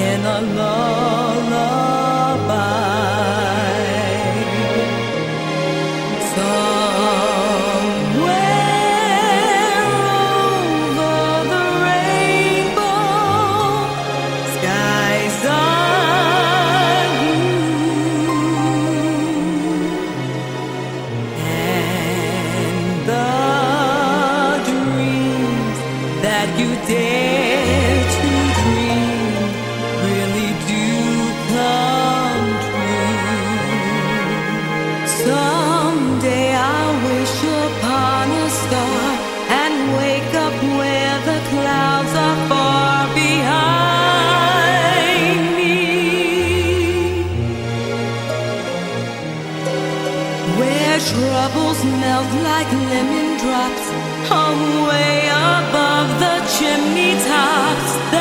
in a lullaby. Somewhere over the rainbow, skies are blue, and the dreams that you dare to dream really do come true. Someday I'll wish upon a star and wake up where the clouds are far behind me, where troubles melt like lemon drops away above the chimney tops.